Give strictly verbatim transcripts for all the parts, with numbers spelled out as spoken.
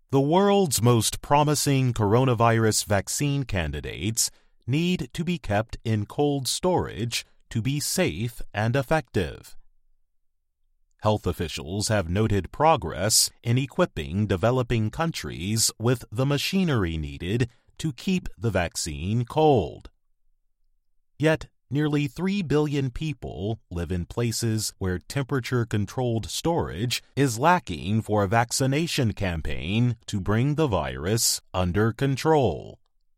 The world's most promising coronavirus vaccine candidates need to be kept in cold storage to be safe and effective. Health officials have noted progress in equipping developing countries with the machinery needed to keep the vaccine cold. Yet, nearly three billion people live in places where temperature-controlled storage is lacking for a vaccination campaign to bring the virus under control.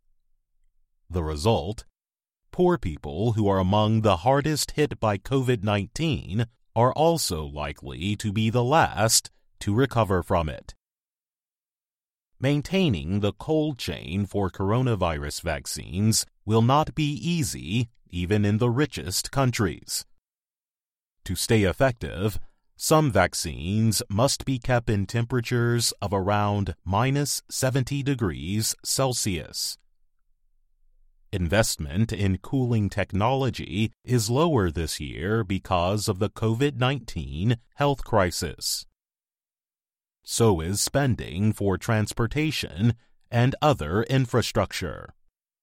The result? Poor people who are among the hardest hit by COVID nineteen are also likely to be the last to recover from it. Maintaining the cold chain for coronavirus vaccines will not be easy even in the richest countries. To stay effective, some vaccines must be kept in temperatures of around minus seventy degrees Celsius. Investment in cooling technology is lower this year because of the COVID nineteen health crisis. So is spending for transportation and other infrastructure.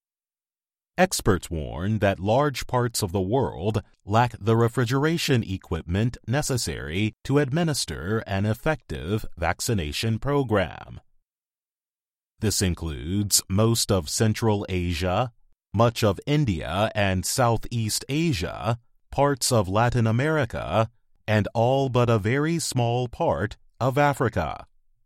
Experts warn that large parts of the world lack the refrigeration equipment necessary to administer an effective vaccination program. This includes most of Central Asia, much of India and Southeast Asia, parts of Latin America, and all but a very small part of Africa.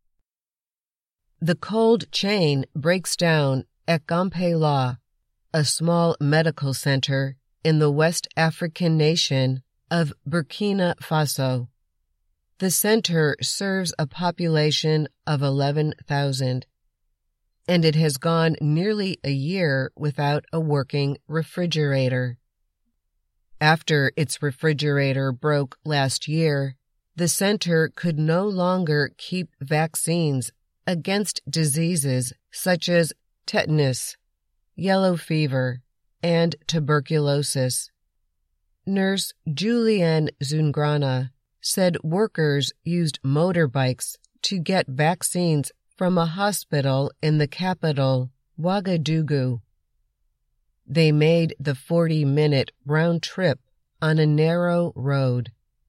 The cold chain breaks down at Kampala, a small medical center in the West African nation of Burkina Faso. The center serves a population of eleven thousand. And it has gone nearly a year without a working refrigerator. After its refrigerator broke last year, the center could no longer keep vaccines against diseases such as tetanus, yellow fever, and tuberculosis. Nurse Julienne Zungrana said workers used motorbikes to get vaccines from a hospital in the capital, Ouagadougou. They made the forty-minute round trip on a narrow road.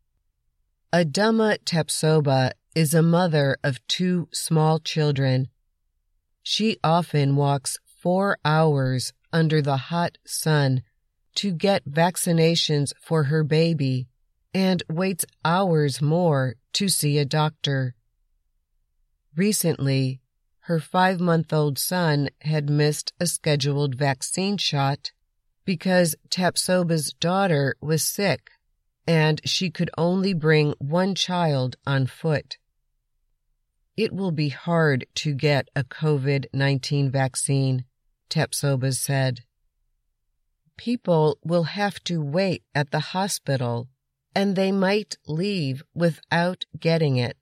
Adama Tepsoba is a mother of two small children. She often walks four hours under the hot sun to get vaccinations for her baby and waits hours more to see a doctor. Recently, her five-month-old son had missed a scheduled vaccine shot because Tepsoba's daughter was sick and she could only bring one child on foot. It will be hard to get a COVID nineteen vaccine, Tepsoba said. People will have to wait at the hospital and they might leave without getting it.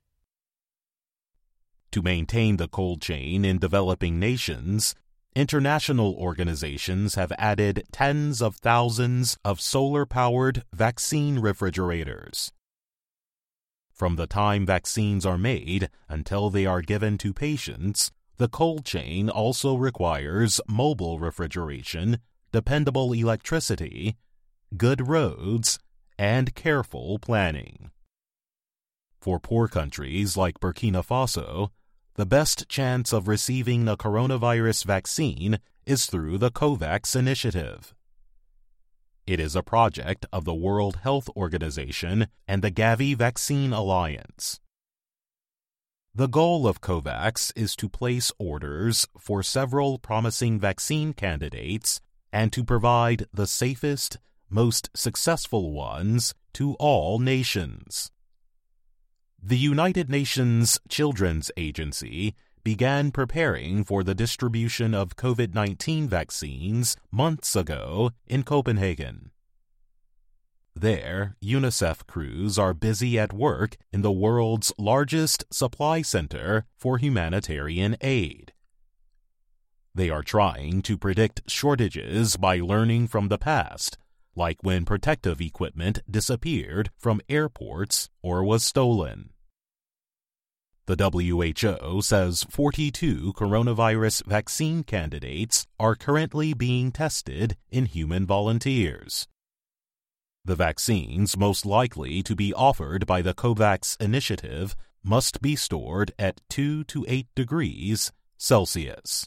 To maintain the cold chain in developing nations, international organizations have added tens of thousands of solar-powered vaccine refrigerators. From the time vaccines are made until they are given to patients, the cold chain also requires mobile refrigeration, dependable electricity, good roads, and careful planning. For poor countries like Burkina Faso, the best chance of receiving a coronavirus vaccine is through the COVAX initiative. It is a project of the World Health Organization and the Gavi Vaccine Alliance. The goal of COVAX is to place orders for several promising vaccine candidates and to provide the safest, most successful ones to all nations. The United Nations Children's Agency began preparing for the distribution of COVID nineteen vaccines months ago in Copenhagen. There, UNICEF crews are busy at work in the world's largest supply center for humanitarian aid. They are trying to predict shortages by learning from the past, like when protective equipment disappeared from airports or was stolen. The W H O says forty-two coronavirus vaccine candidates are currently being tested in human volunteers. The vaccines most likely to be offered by the COVAX initiative must be stored at two to eight degrees Celsius.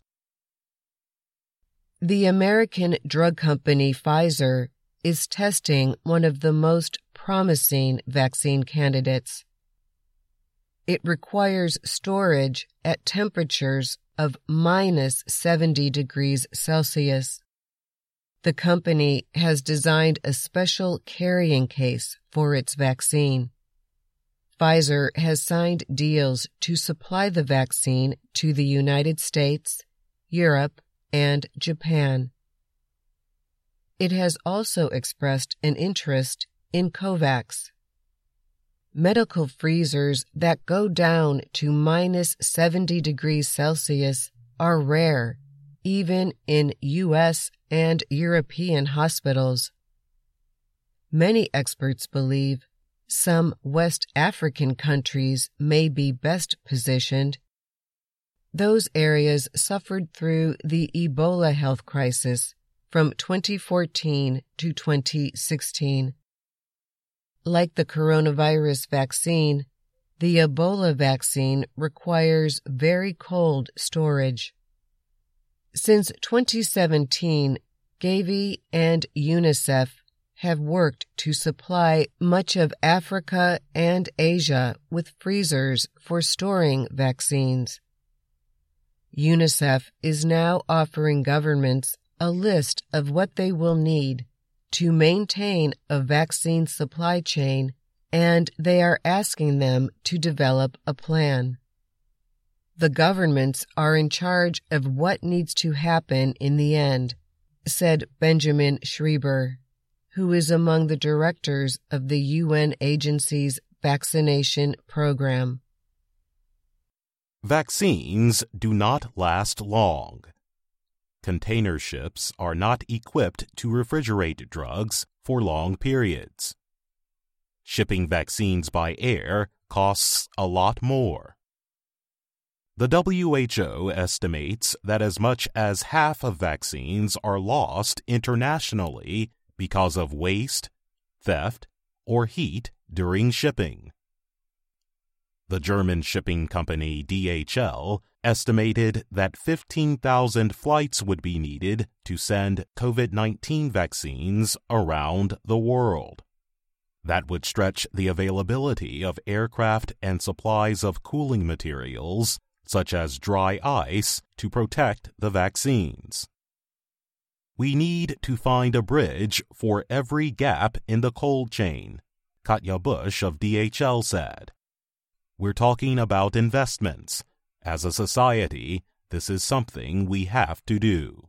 The American drug company Pfizer is testing one of the most promising vaccine candidates. It requires storage at temperatures of minus seventy degrees Celsius. The company has designed a special carrying case for its vaccine. Pfizer has signed deals to supply the vaccine to the United States, Europe, and Japan. It has also expressed an interest in COVAX. Medical freezers that go down to minus seventy degrees Celsius are rare, even in U S and European hospitals. Many experts believe some West African countries may be best positioned. Those areas suffered through the Ebola health crisis from twenty fourteen to twenty sixteen. Like the coronavirus vaccine, the Ebola vaccine requires very cold storage. Since twenty seventeen, Gavi and UNICEF have worked to supply much of Africa and Asia with freezers for storing vaccines. UNICEF is now offering governments a list of what they will need to maintain a vaccine supply chain, and they are asking them to develop a plan. The governments are in charge of what needs to happen in the end, said Benjamin Schreiber, who is among the directors of the U N agency's vaccination program. Vaccines do not last long. Container ships are not equipped to refrigerate drugs for long periods. Shipping vaccines by air costs a lot more. The W H O estimates that as much as half of vaccines are lost internationally because of waste, theft, or heat during shipping. The German shipping company D H L estimated that fifteen thousand flights would be needed to send COVID nineteen vaccines around the world. That would stretch the availability of aircraft and supplies of cooling materials, such as dry ice, to protect the vaccines. We need to find a bridge for every gap in the cold chain, Katja Busch of D H L said. We're talking about investments. As a society, this is something we have to do.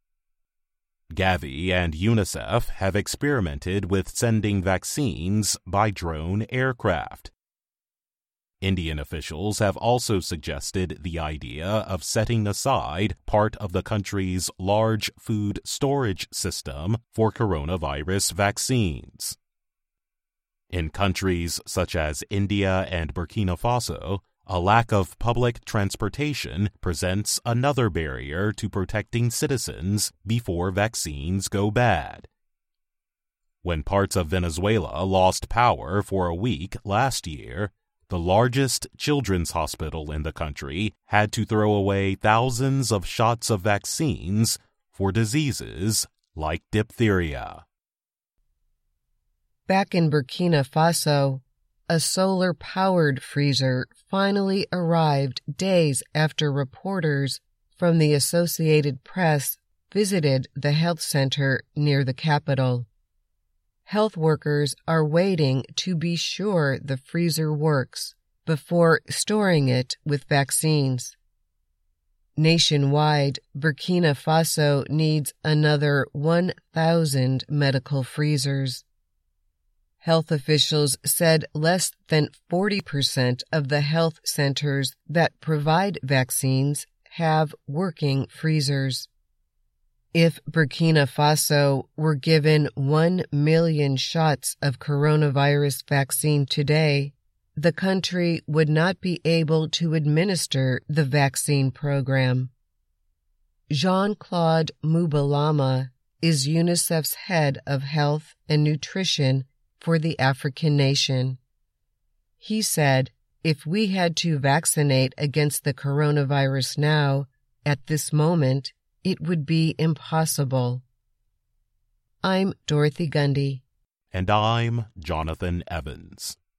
Gavi and UNICEF have experimented with sending vaccines by drone aircraft. Indian officials have also suggested the idea of setting aside part of the country's large food storage system for coronavirus vaccines. In countries such as India and Burkina Faso, a lack of public transportation presents another barrier to protecting citizens before vaccines go bad. When parts of Venezuela lost power for a week last year, the largest children's hospital in the country had to throw away thousands of shots of vaccines for diseases like diphtheria. Back in Burkina Faso, a solar-powered freezer finally arrived days after reporters from the Associated Press visited the health center near the capital. Health workers are waiting to be sure the freezer works before storing it with vaccines. Nationwide, Burkina Faso needs another one thousand medical freezers. Health officials said less than forty percent of the health centers that provide vaccines have working freezers. If Burkina Faso were given one million shots of coronavirus vaccine today, the country would not be able to administer the vaccine program. Jean-Claude Mubalama is UNICEF's head of health and nutrition for the African nation. He said, if we had to vaccinate against the coronavirus now, at this moment, it would be impossible. I'm Dorothy Gundy. And I'm Jonathan Evans.